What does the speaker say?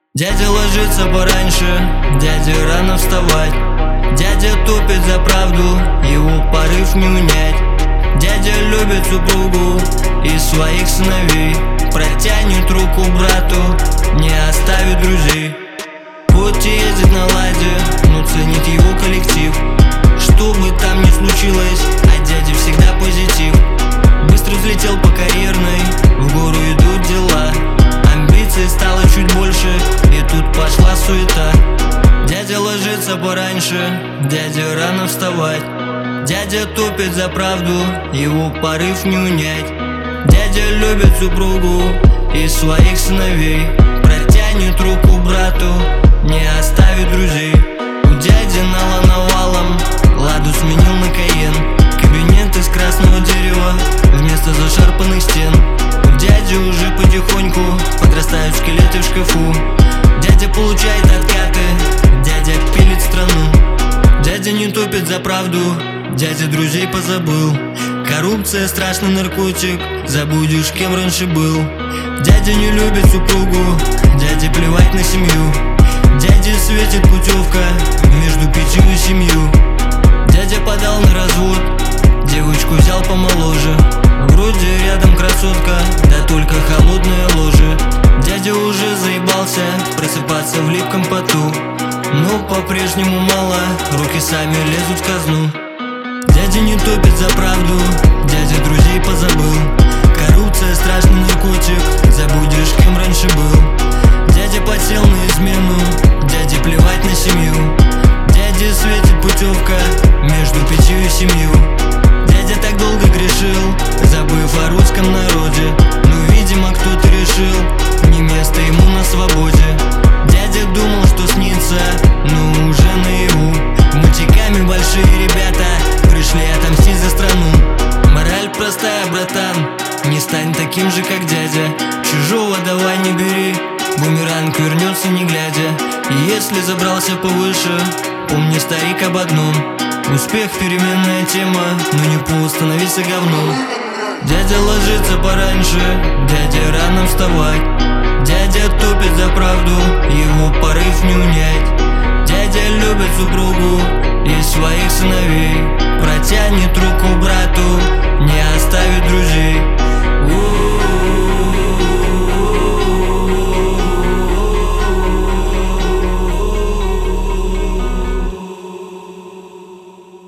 Дядя ложится пораньше, дяде рано вставать. Дядя топит за правду, его порыв не унять. Дядя любит супругу и своих сыновей, протянет руку брату, не оставит друзей. Хоть и ездит на ладе, но ценит его коллектив. Что бы там ни случилось, от дяди всегда позитив. Быстро взлетел по карьерной, в гору идут дела. Амбиций стало чуть больше, и тут пошла суета. Дядя ложится пораньше, дяде рано вставать. Дядя топит за правду, его порыв не унять. Дядя любит супругу и своих сыновей, протянет руку брату, не оставит друзей. У дяди нала навалом, ладу сменил на Каен. Кабинет из красного дерева вместо зашарпанных стен. У дяди уже потихоньку подрастают скелеты в шкафу. Дядя получает откаты, дядя пилит страну. Дядя не топит за правду, дядя друзей позабыл. Коррупция — страшный наркотик, забудешь, кем раньше был. Дядя не любит супругу, дяде плевать на семью. Дяде светит путевка между 5 и 7. Дядя подал на развод, девочку взял помоложе. Вроде рядом красотка, да только холодное ложе. Дядя уже заебался просыпаться в липком поту, но по-прежнему мало, руки сами лезут в казну. Дядя не топит за правду, дядя друзей позабыл. Коррупция — страшный наркотик, забудешь, кем раньше был. Дядя подсел на измену, дяде плевать на семью. Дяде светит путевка между 5 и 7. Дядя так долго грешил, забыв о русском народе, но, видимо, кто-то решил, не место ему на свободе. Дядя думал, что снится, но уже наяву. Мальчиками большие ребята пришли отомстить за страну. Мораль простая, братан, не стань таким же, как дядя. Чужого давай не бери, бумеранг вернется не глядя. И если забрался повыше, помни, старик, об одном: успех — переменная тема, но не повод становиться говном. Дядя ложится пораньше, дяде рано вставать. Дядя топит за правду, его порыв не унять. Дядя любит супругу и своих сыновей, протянет руку брату, не оставит друзей.